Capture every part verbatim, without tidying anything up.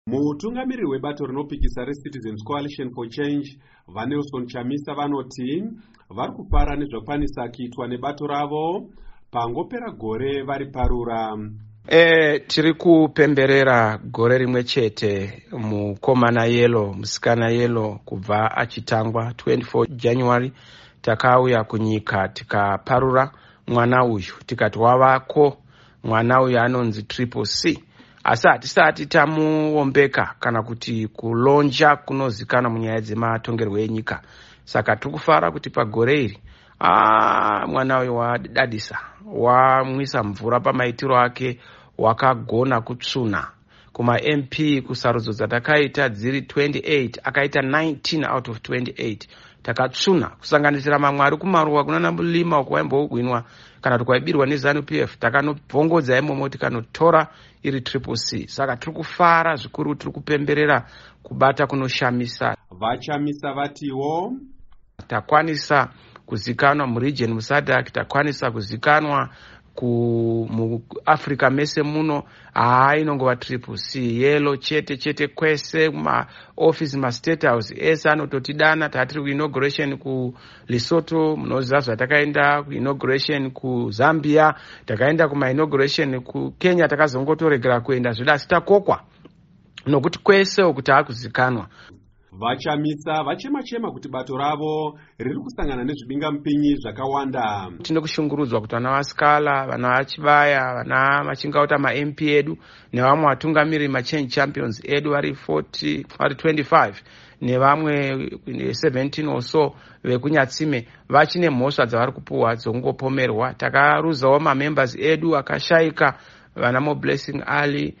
Mutungamiriri webato rinopikisa reCitizens Coalition for Change vaNelson Chamisa vanoti vari kufara nezvakwanisa kuitwa nebato ravo pangopera gore vari parura. E, tiri kupemberera gore rimwe chete mukomana yelo musikana yelo kubva achitangwa twenty-fourth January takauya kunyika tikaparura mwana uyu tikati wavako mwana uyu anonzi Triple C, asi hatisati tamuombeka kana kuti kulonja kunozikana munyaya dzematongerwo enyika. Saka tiri kufara kuti pagore iri ah, mwana uyu wadadisa, wamwisa mvura pamaitiro ake, wakagona kutsuna. Kuma M P kusarudzo dzatakaita dziri twenty-eight akaita nineteen out of twenty-eight takatsuna, kusanganisira mamwe ari kumaruwa kunana mulima ukwaimbougwinwa kana tukwaibirwa neZANU P F takanobvongodza imomo tikanotora iri Triple C. Saka tiri kufara zvikuru, tiri kupemberera kubata kunoshamisa. Vachamisa vatiwo takwanisa kuzikanwa muregion muSADC, takwanisa kuzikanwa ku muAfrica mese muno haa inongova Triple C yelo chete chete kwese kuma office ma state house ese anototidana. Tatiri ku inauguration ku Lesotho, munoziva zvatakaenda ku inauguration ku Zambia, takaenda kuma inauguration ku Kenya, takazongotoregera kuenda zvoda sitakokwa nokuti kwese okuti akuzikanwa. Vachamisa vachema-chema kuti bato ravo riri kusangana nezvibinga mupinyi zvakawanda. Tine kushungurudzwa kuti vana vaSikala, vana vaChibaya, vana vachingauta ma-M P edu nevamwe vatungamiriri ma-Change Champions edu vari forty vari twenty-five nevamwe seventeen or so vekunyatsime vachine mhosva dzavari kupuhwa dzokungopomerwa. Takaruzawo ma-members edu akashaika, vana Mo Blessing Ali,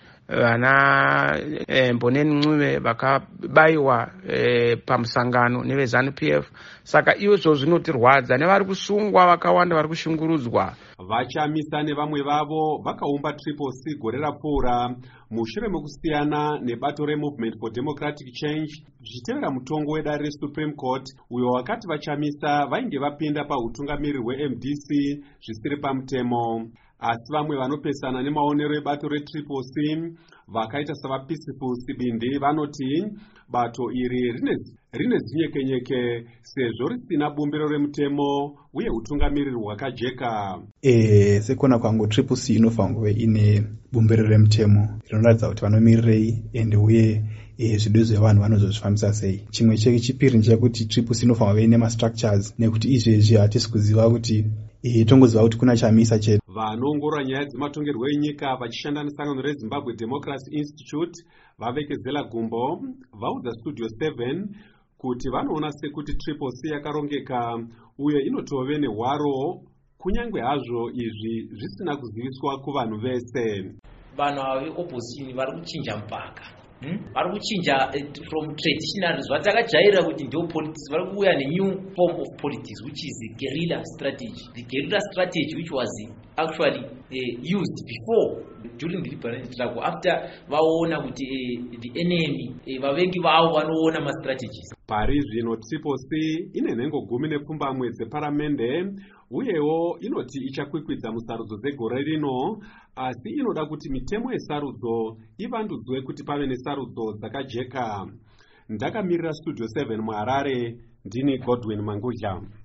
vana eh, Mboneni Ncube vakabayiwa eh, pamusangano neveZANU P F. Saka izvo zvinotirwadza, nevari kusungwa vakawanda vari kushungurudzwa. Vachamisa nevamwe vavo vakaumba Triple C gore rapfuura mushure mekusiyana nebato reMovement for Democratic Change zvichitevera mutongo wedare reSupreme Court uyo wakati Vachamisa vainge vapinda pautungamiriri hweM D C zvisiri pamutemo. Asi vamwe vanopesana nemaonero ebato reTriple C vakaita savaPeaceful Sibindi vanoti bato iri rine rine zinyekenyeke sezvo risina bumbiro remutemo uye utungamiriri hwakajeka. Eh, sekuona kwangu Triple C inofanirwa kuve ine bumbiro remutemo rinoratidza kuti vanomirirei ende uye e, zvido zvevanhu vanozozvifambisa sei. Chimwe chechipiri ndechekuti Triple C inofanirwa kuve ine ma-structures nekuti izvezvi hatisi kuziva kuti e, tongoziva kuti kuna Chamisa chete. Vanoongorora nyaya dzematongerwo enyika vachishanda nesangano reZimbabwe Democracy Institute vavekezela gumbo vaudza Studio seven kuti vanoona sekuti Triple C yakarongeka uye inotove nehwaro kunyange hazvo izvi zvisina kuziviswa kuvanhu vese. Vanhu veopposition vari kuchinja mpaka Hmm? vari kuchinja uh, from traditional zvatakajaira kuti ndio politics, vari kuuya nenew form of politics which is the guerrilla strategy, the guerrilla strategy which was actually uh, used before during the liberation struggle after vaona kuti uh, the enemy uh, vavengi vavo vanoona ma strategies. Pari zvino Triple C ine nhengo gumi nepfumbamwe dzeparamende uyewo inoti ichakwikwidza musarudzo dzegore rino, asi inoda kuti mitemo yesarudzo ivandudzwe kuti pave nesarudzo dzakajeka. Ndakamirira Studio seven muHarare, ndini Godwin Mangudya.